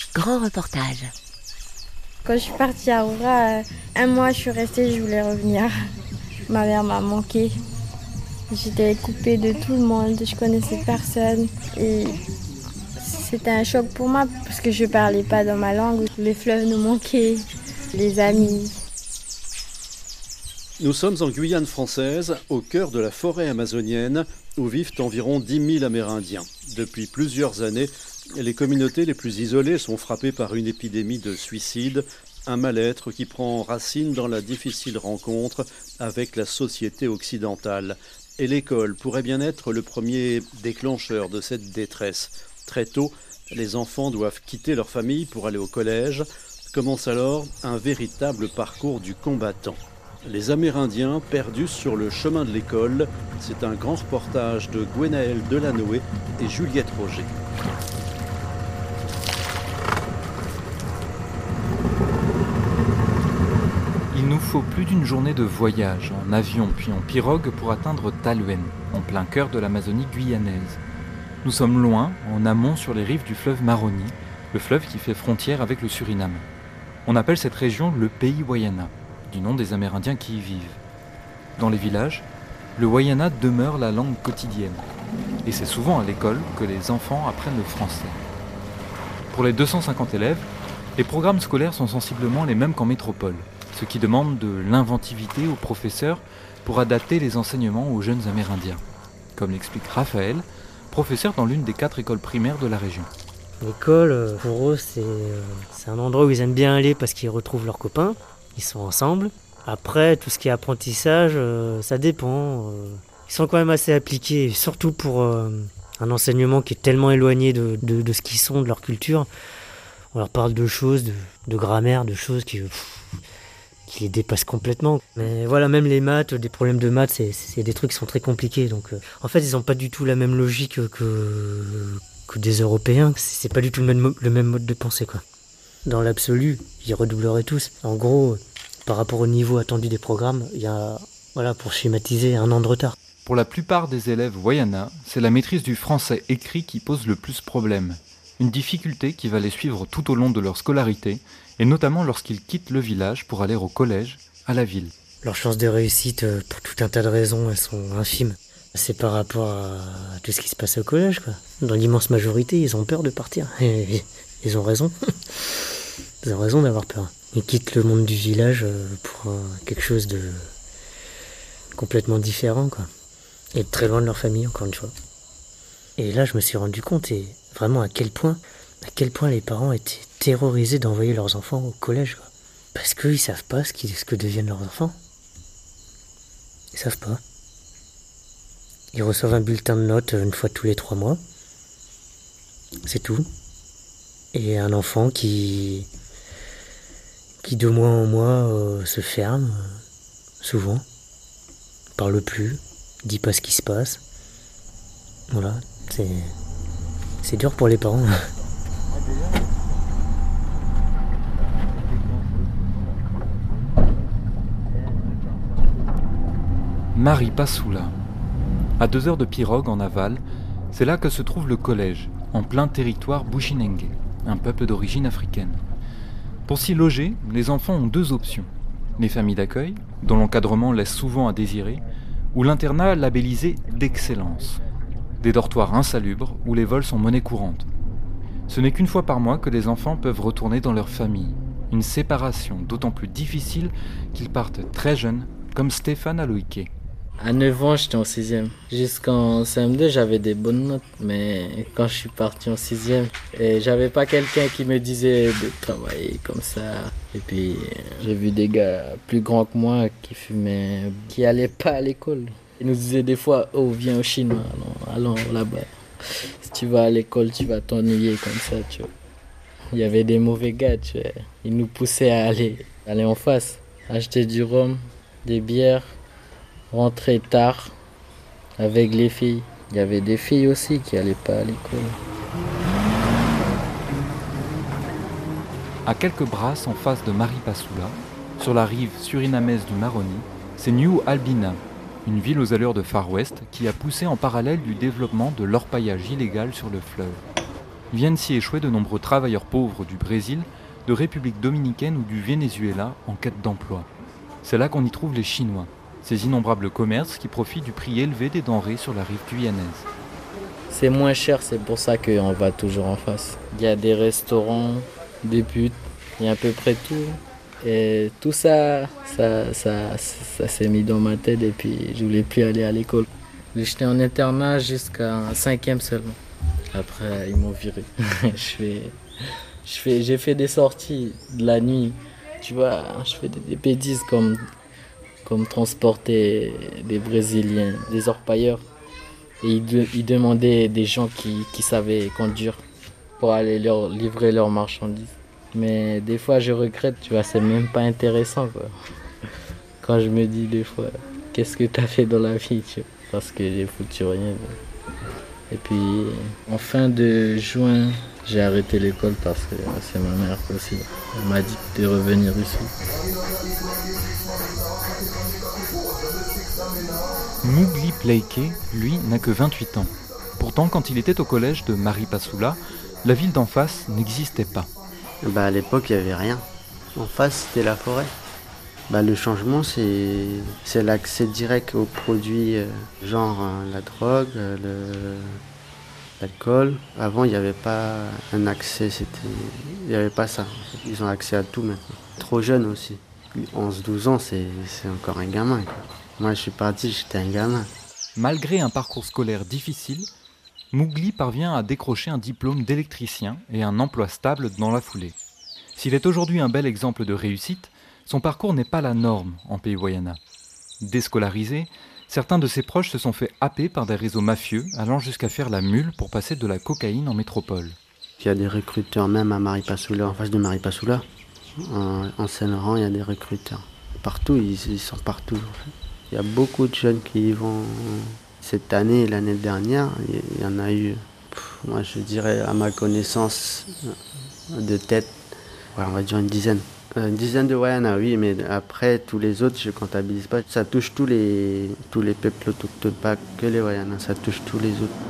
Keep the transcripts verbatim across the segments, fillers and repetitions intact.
Grand reportage. Quand je suis partie à Roura, un mois je suis restée, je voulais revenir. Ma mère m'a manqué. J'étais coupée de tout le monde, je connaissais personne. Et c'était un choc pour moi parce que je ne parlais pas dans ma langue. Les fleuves nous manquaient, les amis. Nous sommes en Guyane française, au cœur de la forêt amazonienne, où vivent environ dix mille Amérindiens. Depuis plusieurs années, les communautés les plus isolées sont frappées par une épidémie de suicide, un mal-être qui prend racine dans la difficile rencontre avec la société occidentale. Et l'école pourrait bien être le premier déclencheur de cette détresse. Très tôt, les enfants doivent quitter leur famille pour aller au collège. Commence alors un véritable parcours du combattant. Les Amérindiens perdus sur le chemin de l'école, c'est un grand reportage de Gwenaëlle Delanoë et Juliette Roger. Il nous faut plus d'une journée de voyage en avion puis en pirogue pour atteindre Taluén, en plein cœur de l'Amazonie guyanaise. Nous sommes loin, en amont sur les rives du fleuve Maroni, le fleuve qui fait frontière avec le Suriname. On appelle cette région le pays Wayana, du nom des Amérindiens qui y vivent. Dans les villages, le Wayana demeure la langue quotidienne. Et c'est souvent à l'école que les enfants apprennent le français. Pour les deux cent cinquante élèves, les programmes scolaires sont sensiblement les mêmes qu'en métropole, ce qui demande de l'inventivité aux professeurs pour adapter les enseignements aux jeunes Amérindiens. Comme l'explique Raphaël, professeur dans l'une des quatre écoles primaires de la région. L'école, pour eux, c'est, c'est un endroit où ils aiment bien aller parce qu'ils retrouvent leurs copains. Ils sont ensemble. Après, tout ce qui est apprentissage, euh, ça dépend. Euh, ils sont quand même assez appliqués, surtout pour euh, un enseignement qui est tellement éloigné de, de, de ce qu'ils sont, de leur culture. On leur parle de choses, de, de grammaire, de choses qui, pff, qui les dépassent complètement. Mais voilà, même les maths, des problèmes de maths, c'est, c'est des trucs qui sont très compliqués. Donc, euh, en fait, ils n'ont pas du tout la même logique que, que des Européens. C'est, c'est pas du tout le même, le même mode de pensée, quoi. Dans l'absolu, ils redoubleraient tous. En gros, par rapport au niveau attendu des programmes, il y a, voilà, pour schématiser, un an de retard. Pour la plupart des élèves Wayana, c'est la maîtrise du français écrit qui pose le plus problème. Une difficulté qui va les suivre tout au long de leur scolarité, et notamment lorsqu'ils quittent le village pour aller au collège, à la ville. Leurs chances de réussite, pour tout un tas de raisons, elles sont infimes. C'est par rapport à tout ce qui se passe au collège, quoi. Dans l'immense majorité, ils ont peur de partir. Et ils ont raison. Ils ont raison d'avoir peur. Ils quittent le monde du village pour quelque chose de complètement différent, quoi. Et très loin de leur famille, encore une fois. Et là, je me suis rendu compte, et vraiment à quel point, à quel point les parents étaient terrorisés d'envoyer leurs enfants au collège, quoi. Parce qu'ils ne savent pas ce, qui, ce que deviennent leurs enfants. Ils ne savent pas. Ils reçoivent un bulletin de notes une fois tous les trois mois. C'est tout. Et un enfant qui, qui de mois en mois euh, se ferme, euh, souvent, parle plus, dit pas ce qui se passe. Voilà, c'est, c'est dur pour les parents. Maripasoula. À deux heures de pirogue en aval, c'est là que se trouve le collège, en plein territoire Bushinengue, un peuple d'origine africaine. Pour s'y loger, les enfants ont deux options. Les familles d'accueil, dont l'encadrement laisse souvent à désirer, ou l'internat labellisé d'excellence. Des dortoirs insalubres où les vols sont monnaie courante. Ce n'est qu'une fois par mois que les enfants peuvent retourner dans leur famille. Une séparation d'autant plus difficile qu'ils partent très jeunes, comme Stéphane Aloïké. À neuf ans, j'étais en sixième. Jusqu'en C M deux, j'avais des bonnes notes. Mais quand je suis parti en sixième, et j'avais pas quelqu'un qui me disait de travailler comme ça. Et puis, j'ai vu des gars plus grands que moi qui fumaient, qui allaient pas à l'école. Ils nous disaient des fois, oh, viens au Chinois, allons, allons là-bas. Si tu vas à l'école, tu vas t'ennuyer comme ça, tu vois. Il y avait des mauvais gars, tu vois. Ils nous poussaient à aller, aller en face, acheter du rhum, des bières. Rentrer tard avec les filles. Il y avait des filles aussi qui n'allaient pas à l'école. À quelques brasses en face de Maripasoula, sur la rive surinamaise du Maroni, c'est New Albina, une ville aux allures de Far West qui a poussé en parallèle du développement de l'orpaillage illégal sur le fleuve. viennent s'y échouer de nombreux travailleurs pauvres du Brésil, de République dominicaine ou du Venezuela en quête d'emploi. C'est là qu'on y trouve les Chinois, ces innombrables commerces qui profitent du prix élevé des denrées sur la rive guyanaise. C'est moins cher, c'est pour ça qu'on va toujours en face. Il y a des restaurants, des putes, il y a à peu près tout. Et tout ça, ça, ça, ça s'est mis dans ma tête et puis je voulais plus aller à l'école. J'étais en internat jusqu'à cinquième seulement. Après, ils m'ont viré. je fais, je fais, j'ai fait des sorties de la nuit. Tu vois, je fais des, des bêtises comme, comme transporter des Brésiliens, des orpailleurs. Et ils, de, ils demandaient des gens qui, qui savaient conduire pour aller leur livrer leurs marchandises. Mais des fois, je regrette, tu vois, c'est même pas intéressant, quoi. Quand je me dis des fois, qu'est-ce que t'as fait dans la vie, tu vois, parce que j'ai foutu rien. Et puis, en fin de juin, j'ai arrêté l'école parce que c'est ma mère aussi. Elle m'a dit de revenir ici. Mowgli Pleike, lui, n'a que vingt-huit ans. Pourtant, quand il était au collège de Maripasoula, la ville d'en face n'existait pas. Bah à l'époque, il n'y avait rien. En face, c'était la forêt. Bah, le changement, c'est, c'est l'accès direct aux produits, euh, genre euh, la drogue, euh, le, l'alcool. Avant, il n'y avait pas un accès, c'était, il n'y avait pas ça. Ils ont accès à tout maintenant. Trop jeune aussi. onze douze ans, c'est, c'est encore un gamin, quoi. Moi, je suis parti, j'étais un gamin. Malgré un parcours scolaire difficile, Mowgli parvient à décrocher un diplôme d'électricien et un emploi stable dans la foulée. S'il est aujourd'hui un bel exemple de réussite, son parcours n'est pas la norme en pays Wayana. Déscolarisé, certains de ses proches se sont fait happer par des réseaux mafieux allant jusqu'à faire la mule pour passer de la cocaïne en métropole. Il y a des recruteurs même à Maripasoula, en face de Maripasoula. En, en Saint-Laurent, il y a des recruteurs. Partout, ils, ils sont partout. En fait. Il y a beaucoup de jeunes qui y vont. Cette année et l'année dernière, il y en a eu, pff, moi je dirais à ma connaissance de tête, ouais, on va dire une dizaine. Une dizaine de Wayana, oui, mais après tous les autres, je ne comptabilise pas. Ça touche tous les, tous les peuples autochtones, pas que les Wayana, ça touche tous les autres.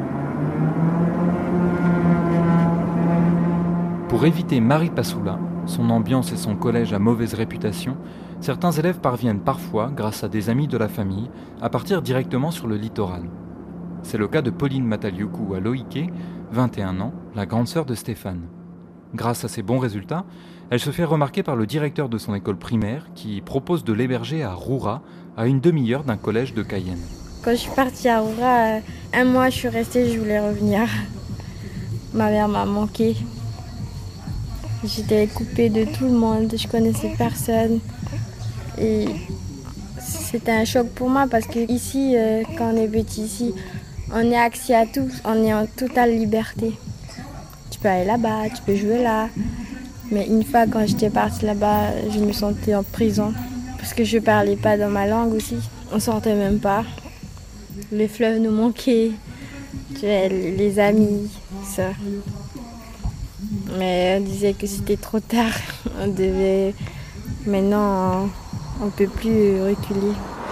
Pour éviter Maripasoula, son ambiance et son collège à mauvaise réputation, certains élèves parviennent parfois, grâce à des amis de la famille, à partir directement sur le littoral. C'est le cas de Pauline Mataliuku à Loïké, vingt et un ans, la grande sœur de Stéphane. Grâce à ses bons résultats, elle se fait remarquer par le directeur de son école primaire qui propose de l'héberger à Roura, à une demi-heure d'un collège de Cayenne. Quand je suis partie à Roura, un mois je suis restée, je voulais revenir. Ma mère m'a manqué. J'étais coupée de tout le monde, je connaissais personne. Et c'était un choc pour moi parce que ici, euh, quand on est petit ici, on est accès à tout, on est en totale liberté. Tu peux aller là-bas, tu peux jouer là. Mais une fois quand j'étais partie là-bas, je me sentais en prison parce que je ne parlais pas dans ma langue aussi. On ne sortait même pas. Les fleuves nous manquaient, tu vois, les amis, ça. Mais on disait que c'était trop tard. On devait... Maintenant, on ne peut plus reculer.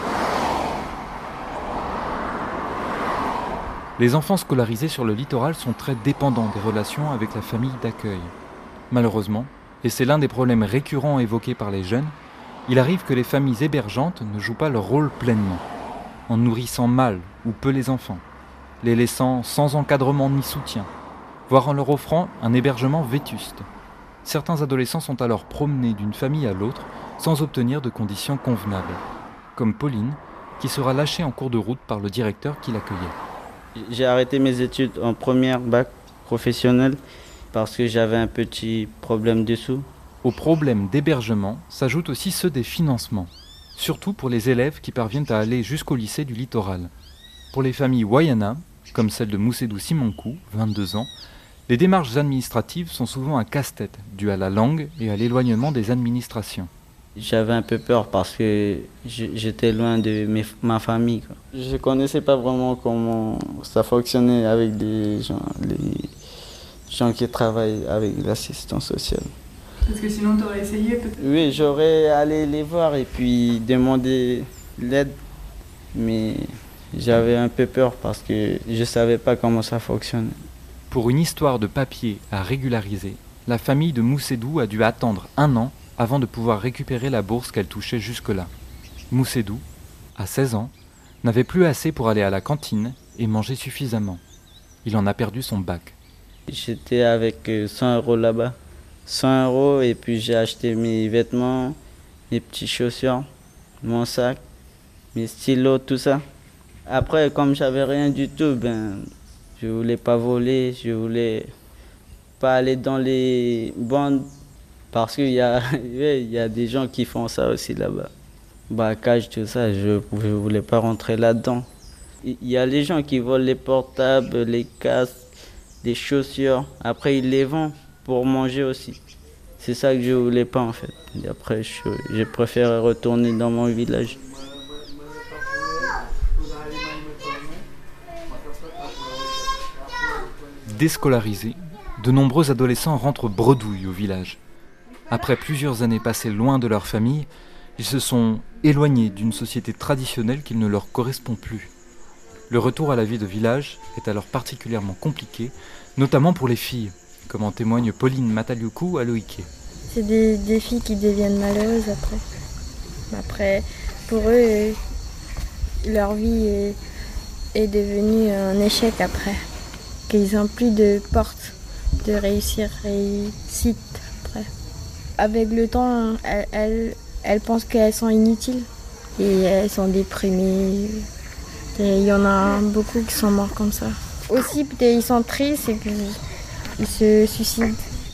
Les enfants scolarisés sur le littoral sont très dépendants des relations avec la famille d'accueil. Malheureusement, et c'est l'un des problèmes récurrents évoqués par les jeunes, il arrive que les familles hébergeantes ne jouent pas leur rôle pleinement, en nourrissant mal ou peu les enfants, les laissant sans encadrement ni soutien, voire en leur offrant un hébergement vétuste. Certains adolescents sont alors promenés d'une famille à l'autre sans obtenir de conditions convenables, comme Pauline, qui sera lâchée en cours de route par le directeur qui l'accueillait. J'ai arrêté mes études en première bac professionnelle parce que j'avais un petit problème de sous. Aux problèmes d'hébergement s'ajoutent aussi ceux des financements, surtout pour les élèves qui parviennent à aller jusqu'au lycée du littoral. Pour les familles Wayana, comme celle de Moussedou Simonkou, vingt-deux ans, les démarches administratives sont souvent un casse-tête dû à la langue et à l'éloignement des administrations. J'avais un peu peur parce que j'étais loin de mes, ma famille, quoi. Je ne connaissais pas vraiment comment ça fonctionnait avec des gens, les gens qui travaillent avec l'assistance sociale. Parce que sinon, tu aurais essayé peut-être? Oui, j'aurais allé les voir et puis demander l'aide, mais j'avais un peu peur parce que je ne savais pas comment ça fonctionnait. Pour une histoire de papier à régulariser, la famille de Moussedou a dû attendre un an avant de pouvoir récupérer la bourse qu'elle touchait jusque-là. Moussedou, à seize ans, n'avait plus assez pour aller à la cantine et manger suffisamment. Il en a perdu son bac. J'étais avec cent euros là-bas. cent euros et puis j'ai acheté mes vêtements, mes petites chaussures, mon sac, mes stylos, tout ça. Après, comme j'avais rien du tout, ben, je voulais pas voler, je voulais pas aller dans les bandes parce qu'il y a, il y a des gens qui font ça aussi là-bas. Braquage, tout ça, je ne voulais pas rentrer là-dedans. Il y a les gens qui volent les portables, les casques, les chaussures. Après, ils les vendent pour manger aussi. C'est ça que je ne voulais pas en fait. Et après, je, je préfère retourner dans mon village. Déscolarisés, de nombreux adolescents rentrent bredouilles au village. Après plusieurs années passées loin de leur famille, ils se sont éloignés d'une société traditionnelle qui ne leur correspond plus. Le retour à la vie de village est alors particulièrement compliqué, notamment pour les filles, comme en témoigne Pauline Mataliuku à Loïké. C'est des, des filles qui deviennent malheureuses après. Après, pour eux, leur vie est, est devenue un échec après. Qu'ils n'ont plus de porte de réussir, réussite après. Avec le temps, elles, elles, elles pensent qu'elles sont inutiles et elles sont déprimées. Et il y en a beaucoup qui sont morts comme ça. Aussi, peut-être ils sont tristes et qu'ils se suicident.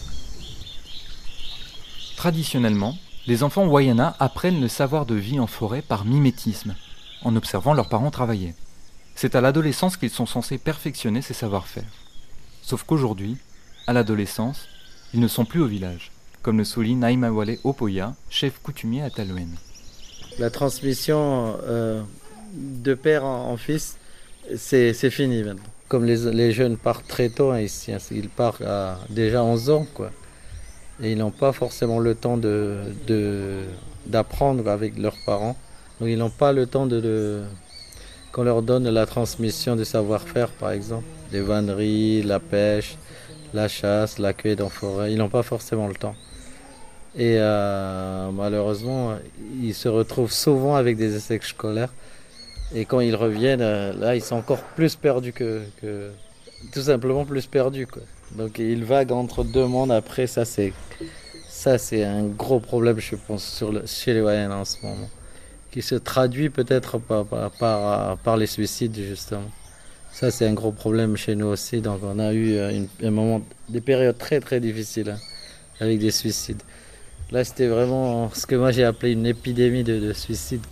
Traditionnellement, les enfants Wayana apprennent le savoir de vie en forêt par mimétisme, en observant leurs parents travailler. C'est à l'adolescence qu'ils sont censés perfectionner ces savoir-faire. Sauf qu'aujourd'hui, à l'adolescence, ils ne sont plus au village, comme le souligne Naïmawale Opoya, chef coutumier à Talouenne. La transmission euh, de père en, en fils, c'est, c'est fini maintenant. Comme les, les jeunes partent très tôt, ici, ils partent à déjà onze ans, quoi. Et ils n'ont pas forcément le temps de, de, d'apprendre avec leurs parents. Donc ils n'ont pas le temps de, de qu'on leur donne la transmission du savoir-faire, par exemple. Les vanneries, la pêche, la chasse, la cueillette en forêt. Ils n'ont pas forcément le temps. Et euh, malheureusement, ils se retrouvent souvent avec des échecs scolaires. Et quand ils reviennent, là, ils sont encore plus perdus que... que tout simplement plus perdus, quoi. Donc ils vaguent entre deux mondes. Après, ça c'est, ça, c'est un gros problème, je pense, sur le, chez les Wayana en ce moment. Qui se traduit peut-être par, par, par, par les suicides, justement. Ça, c'est un gros problème chez nous aussi. Donc on a eu une, un moment, des périodes très très difficiles hein, avec des suicides. Là, c'était vraiment ce que moi j'ai appelé une épidémie de, de suicides.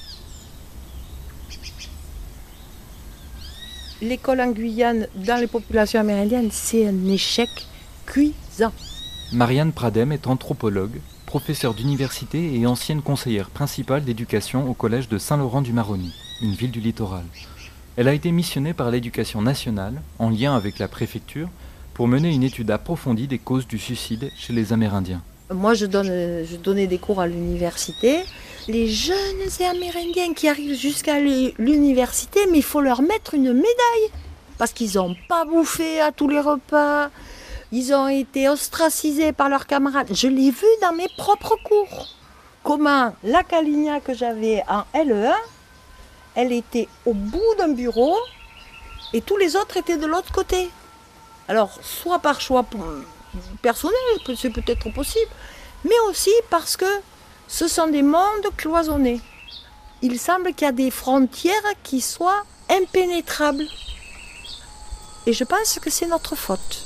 L'école en Guyane, dans les populations amérindiennes, c'est un échec cuisant. Marianne Pradem est anthropologue, professeure d'université et ancienne conseillère principale d'éducation au collège de Saint-Laurent-du-Maroni, une ville du littoral. Elle a été missionnée par l'Éducation nationale, en lien avec la préfecture, pour mener une étude approfondie des causes du suicide chez les Amérindiens. Moi, je, donne, je donnais des cours à l'université. Les jeunes Amérindiens qui arrivent jusqu'à l'université, mais il faut leur mettre une médaille. Parce qu'ils n'ont pas bouffé à tous les repas. Ils ont été ostracisés par leurs camarades. Je l'ai vu dans mes propres cours. Comment la Kaligna que j'avais en L E un, elle était au bout d'un bureau et tous les autres étaient de l'autre côté. Alors, soit par choix personnel, c'est peut-être possible, mais aussi parce que ce sont des mondes cloisonnés. Il semble qu'il y a des frontières qui soient impénétrables. Et je pense que c'est notre faute.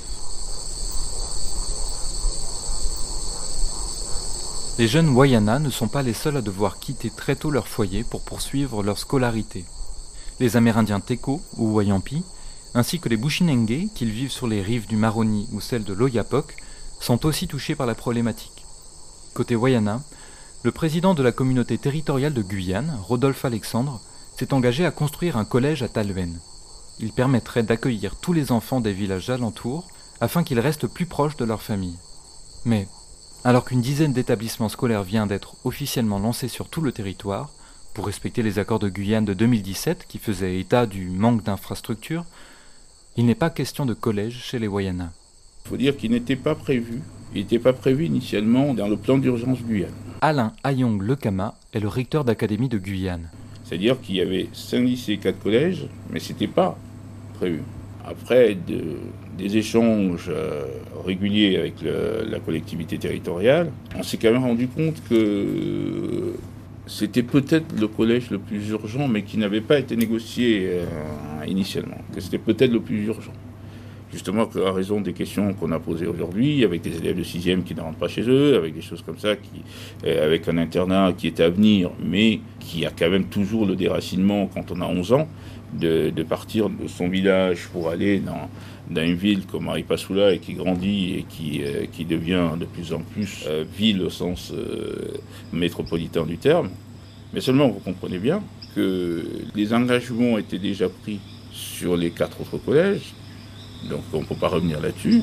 Les jeunes Wayana ne sont pas les seuls à devoir quitter très tôt leur foyer pour poursuivre leur scolarité. Les Amérindiens Teko ou Wayampi, ainsi que les Bushinengue, qu'ils vivent sur les rives du Maroni ou celles de l'Oyapock, sont aussi touchés par la problématique. Côté Wayana, le président de la communauté territoriale de Guyane, Rodolphe Alexandre, s'est engagé à construire un collège à Talouenne. Il permettrait d'accueillir tous les enfants des villages alentours afin qu'ils restent plus proches de leur famille. Mais, alors qu'une dizaine d'établissements scolaires vient d'être officiellement lancés sur tout le territoire, pour respecter les accords de Guyane de deux mille dix-sept qui faisaient état du manque d'infrastructures, Il n'est pas question de collège chez les Wayana. Il faut dire qu'il n'était pas prévu. Il n'était pas prévu initialement dans le plan d'urgence Guyane. Alain Ayong Lekama est le recteur d'académie de Guyane. C'est-à-dire qu'il y avait cinq lycées et quatre collèges, mais ce n'était pas prévu. Après de, des échanges euh, réguliers avec le, la collectivité territoriale, on s'est quand même rendu compte que c'était peut-être le collège le plus urgent, mais qui n'avait pas été négocié euh, initialement, que c'était peut-être le plus urgent. Justement, à raison des questions qu'on a posées aujourd'hui, avec des élèves de sixième qui ne rentrent pas chez eux, avec des choses comme ça, qui, euh, avec un internat qui est à venir, mais qui a quand même toujours le déracinement quand on a onze ans, de, de partir de son village pour aller dans, dans une ville comme Maripasoula et qui grandit et qui, euh, qui devient de plus en plus euh, ville au sens euh, métropolitain du terme. Mais seulement, vous comprenez bien que les engagements étaient déjà pris sur les quatre autres collèges, donc on ne peut pas revenir là-dessus.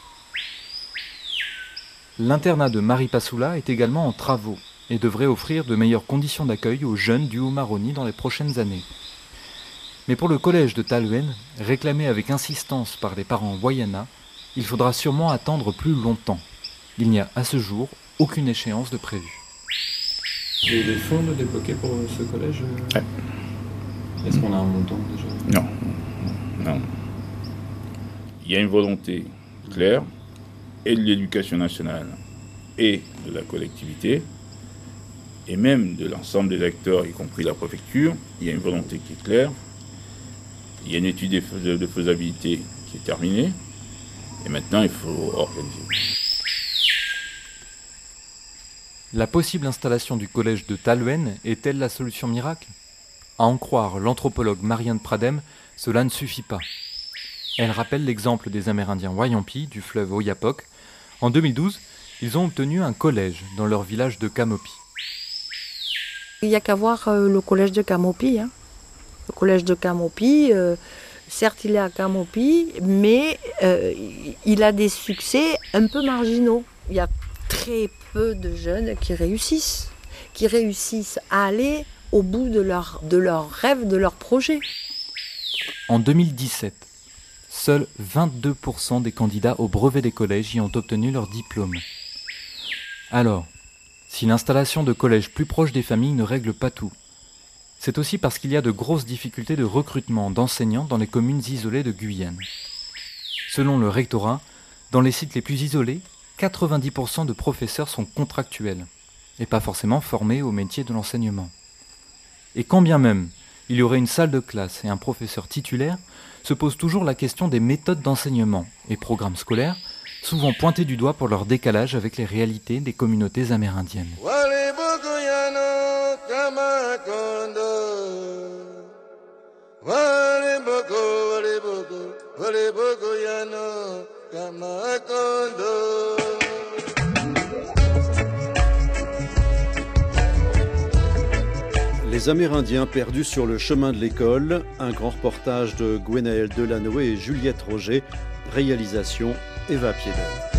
L'internat de Maripasoula est également en travaux et devrait offrir de meilleures conditions d'accueil aux jeunes du Haut-Maroni dans les prochaines années. Mais pour le collège de Talouenne, réclamé avec insistance par les parents Wayana, il faudra sûrement attendre plus longtemps. Il n'y a à ce jour aucune échéance de prévue. Et les fonds de débloquer pour ce collège ouais. Est-ce qu'on a un montant déjà? Non. Non. Il y a une volonté claire, et de l'éducation nationale, et de la collectivité, et même de l'ensemble des acteurs, y compris la préfecture. Il y a une volonté qui est claire. Il y a une étude de faisabilité qui est terminée. Et maintenant, il faut organiser. La possible installation du collège de Talouenne est-elle la solution miracle? À en croire l'anthropologue Marianne Pradem, cela ne suffit pas. Elle rappelle l'exemple des Amérindiens Wayampi du fleuve Oyapock. En deux mille douze, ils ont obtenu un collège dans leur village de Kamopi. Il n'y a qu'à voir euh, le collège de Kamopi. Hein. Le collège de Kamopi, euh, certes il est à Kamopi, mais euh, il a des succès un peu marginaux. Il y a très peu de jeunes qui réussissent, qui réussissent à aller au bout de leur, de leur rêve, de leur projet. En deux mille dix-sept, seuls vingt-deux pour cent des candidats au brevet des collèges y ont obtenu leur diplôme. Alors, si l'installation de collèges plus proches des familles ne règle pas tout, c'est aussi parce qu'il y a de grosses difficultés de recrutement d'enseignants dans les communes isolées de Guyane. Selon le rectorat, dans les sites les plus isolés, quatre-vingt-dix pour cent de professeurs sont contractuels et pas forcément formés au métier de l'enseignement. Et quand bien même il y aurait une salle de classe et un professeur titulaire, se pose toujours la question des méthodes d'enseignement et programmes scolaires, souvent pointés du doigt pour leur décalage avec les réalités des communautés amérindiennes. Les Amérindiens perdus sur le chemin de l'école, un grand reportage de Gwenaël Delanoë et Juliette Roger, réalisation Eva Piedel.